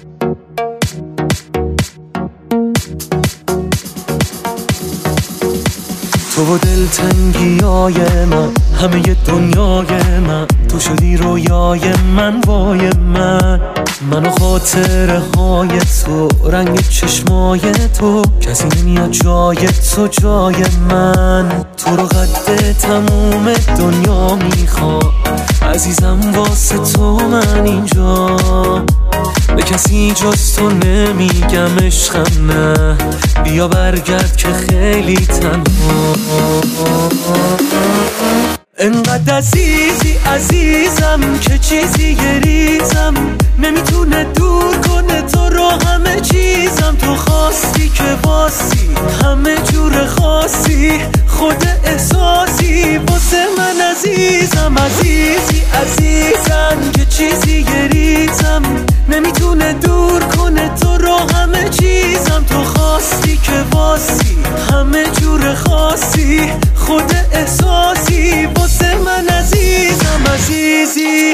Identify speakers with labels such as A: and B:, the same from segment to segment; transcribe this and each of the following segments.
A: تو و دلتنگیای من، همه دنیای من، تو شدی رویای من، وای من و خاطره های تو، رنگ چشمای تو، کسی نمیاد جای تو جای من. تو رو قد تموم دنیا میخوام عزیزم، واسه تو من اینجا، به کسی جز تو نمیگم عشقم نه، بیا برگرد که خیلی تنها. انقدر عزیزی عزیزم که چیزی گریزم نمیتونه دور کنه تو رو، همه چیزم تو خواستی که باسی، همه جور خاصی، خود احساسی واسه من عزیزم. عزیزی عزیزم که چیزی گریزم نمیتونه دور کنه تو رو، همه چیزم تو خواستی که باسی، همه جور خاصی، خود احساسی واسه من عزیزم. عزیزی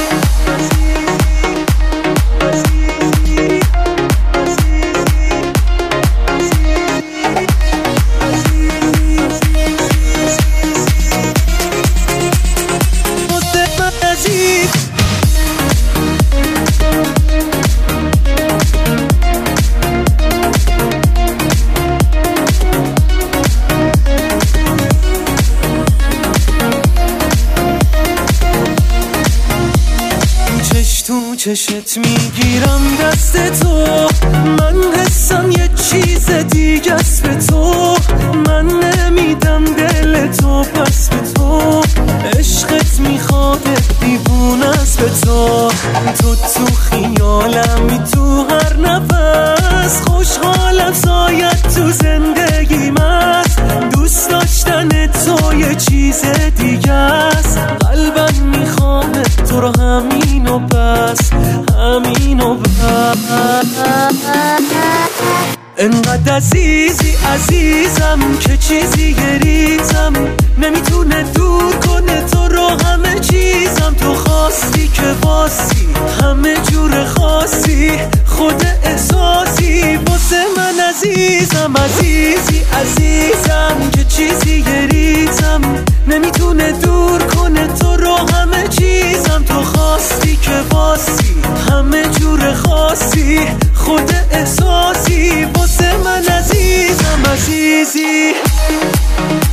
A: چشت میگیرم دست تو، من حسم یه چیز دیگه است به تو، من نمیدم دل تو پس به تو، عشقت میخواد دیوونه است به تو، تو خیالمی تو هر نفس، خوشحالم سایت تو زندگیم است، دوست داشتن تو یه چیز دیگه است، قلبم میخواد تو رو همین و بس، همین و بس. انقدر عزیزی عزیزم که چیزی گریزم نمیتونه دور کنه تو رو، همه چیزم تو خواستی که باسی، همه جور خاصی، خود احساسی واسه من عزیزم. عزیزی عزیزم که چیزی گریزم نمیتونه دور کنه تو رو، همه چیزم تو خواستی که باسی، همه جور خاصی، خود احساسی واسه من عزیزم. عزیزی